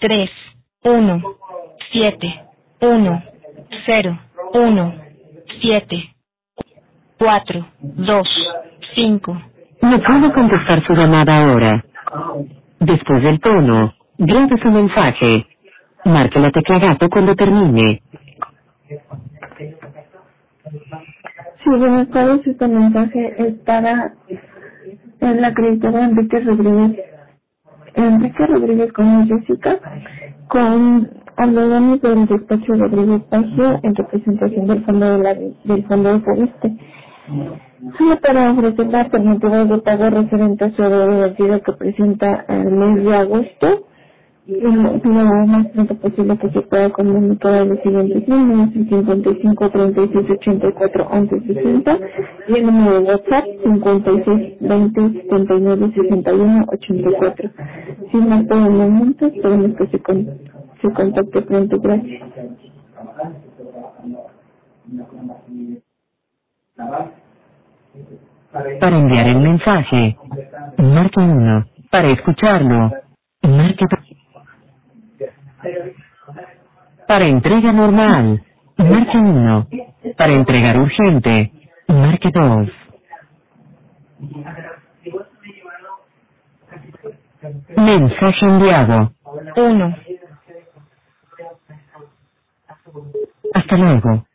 3, 1, 7, 1, 0, 1, 7, 4, 2, 5. No puedo contestar su llamada ahora. Después del tono, grabe su mensaje. Marque la tecla gato cuando termine. Sí, buenas tardes. Este mensaje es para el acreditado Enrique Rodríguez con Jessica, con hablamos del despacho Rodríguez Pagio en representación del fondo de Fobiste. Solo para ofrecer la alternativa de pago referente a su deuda vencida que presenta el mes de agosto. Y pido lo más pronto posible que se pueda comunicar a los siguientes números: el 55 36 84 11 60 y el número de WhatsApp 56 20 79 61 84. Sin más por el momento, esperemos que se contacte pronto. Gracias. Para enviar el mensaje, marque 1. Para escucharlo, marque 2. Para entrega normal, marque 1. Para entregar urgente, marque 2. Mensaje enviado. 1. Hasta luego.